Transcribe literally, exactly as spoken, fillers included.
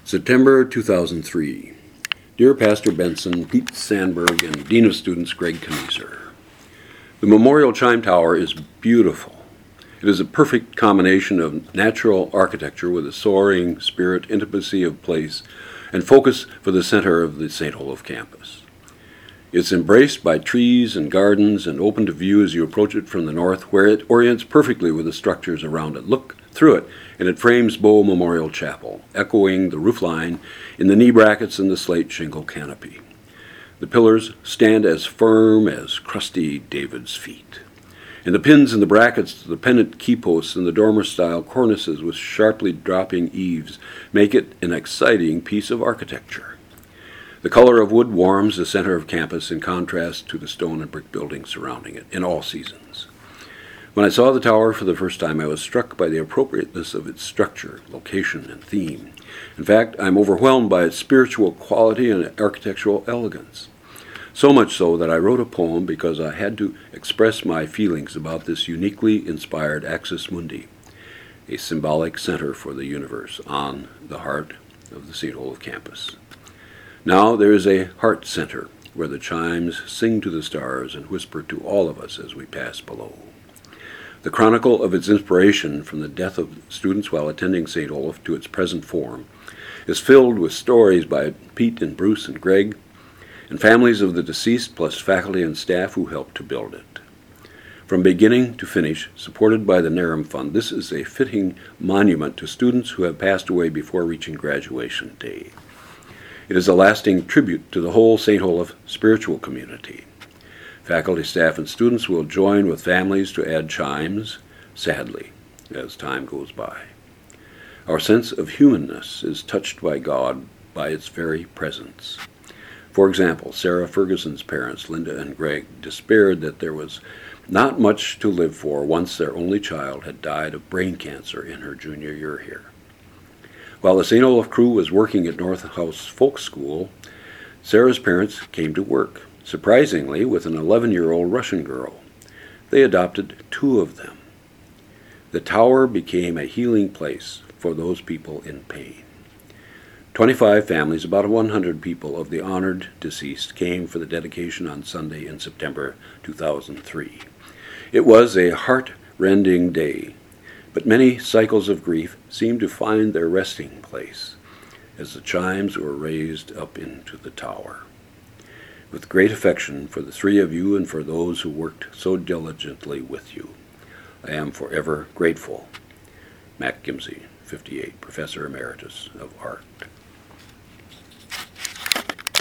September two thousand three. Dear Pastor Benson, Pete Sandberg, and Dean of Students Greg Knieser, the Memorial Chime Tower is beautiful. It is a perfect combination of natural architecture with a soaring spirit, intimacy of place, and focus for the center of the Saint Olaf campus. It's embraced by trees and gardens and open to view as you approach it from the north, where it orients perfectly with the structures around it. Look through it, and it frames Bow Memorial Chapel, echoing the roofline in the knee brackets and the slate shingle canopy. The pillars stand as firm as crusty David's feet. And the pins and the brackets, the pendant key posts, and the dormer-style cornices with sharply dropping eaves make it an exciting piece of architecture. The color of wood warms the center of campus in contrast to the stone and brick buildings surrounding it in all seasons. When I saw the tower for the first time, I was struck by the appropriateness of its structure, location, and theme. In fact, I'm overwhelmed by its spiritual quality and architectural elegance. So much so that I wrote a poem because I had to express my feelings about this uniquely inspired Axis Mundi, a symbolic center for the universe on the heart of the Saint Olaf campus. Now there is a heart center where the chimes sing to the stars and whisper to all of us as we pass below. The chronicle of its inspiration from the death of students while attending Saint Olaf to its present form is filled with stories by Pete and Bruce and Greg, and families of the deceased, plus faculty and staff who helped to build it. From beginning to finish, supported by the Narum Fund, this is a fitting monument to students who have passed away before reaching graduation day. It is a lasting tribute to the whole Saint Olaf spiritual community. Faculty, staff, and students will join with families to add chimes, sadly, as time goes by. Our sense of humanness is touched by God by its very presence. For example, Sarah Ferguson's parents, Linda and Greg, despaired that there was not much to live for once their only child had died of brain cancer in her junior year here. While the Saint Olaf crew was working at North House Folk School, Sarah's parents came to work, surprisingly with an eleven-year-old Russian girl. They adopted two of them. The tower became a healing place for those people in pain. Twenty-five families, about one hundred people of the honored deceased, came for the dedication on Sunday in September two thousand three. It was a heart-rending day, but many cycles of grief seemed to find their resting place as the chimes were raised up into the tower. With great affection for the three of you and for those who worked so diligently with you, I am forever grateful. Mac Gimsey, fifty-eight, Professor Emeritus of Art.